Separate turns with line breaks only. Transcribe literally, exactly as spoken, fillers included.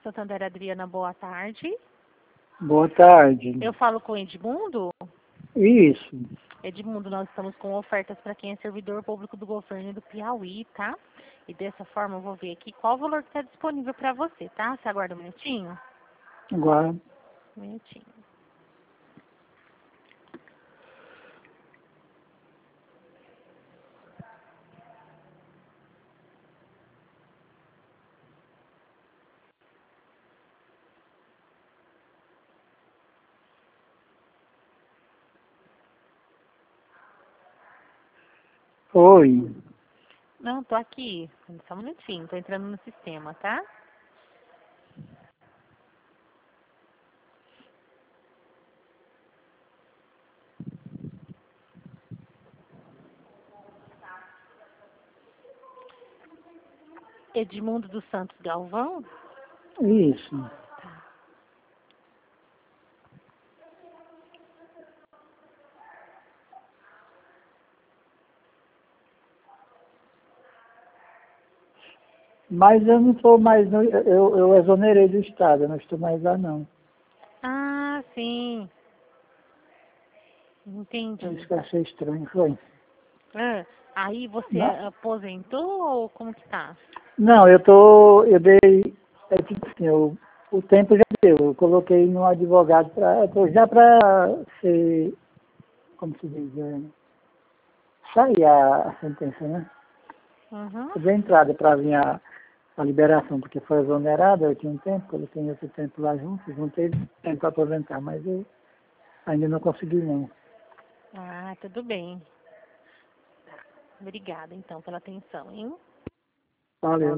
Santander, Adriana, boa tarde.
Boa tarde.
Eu falo com Edmundo.
Isso.
Edmundo, nós estamos com ofertas para quem é servidor público do governo do Piauí, tá? E dessa forma eu vou ver aqui qual o valor que está disponível para você, tá? Você aguarda um minutinho?
Agora.
Um minutinho.
Oi.
Não, tô aqui. Só um minutinho, tô entrando no sistema, tá? Edmundo dos Santos Galvão?
Isso. Mas eu não estou mais, no, eu, eu exonerei do Estado, eu não estou mais lá não.
Ah, sim.
Eu
Entendi.
acho que achei estranho, foi.
Ah, aí você
Não,
aposentou ou como que tá?
não eu tô, eu dei, é tipo assim, eu, o tempo já deu, eu coloquei no advogado para, já para ser, como se diz, é, sair a, a sentença, né?
Uhum.
Eu dei entrada para vir a, a liberação, porque foi exonerada, eu tinha um tempo, eu tenho outro tempo lá junto, juntei tempo para aposentar, mas eu ainda não consegui não.
Ah, tudo bem. Obrigada, então, pela atenção, hein?
Valeu.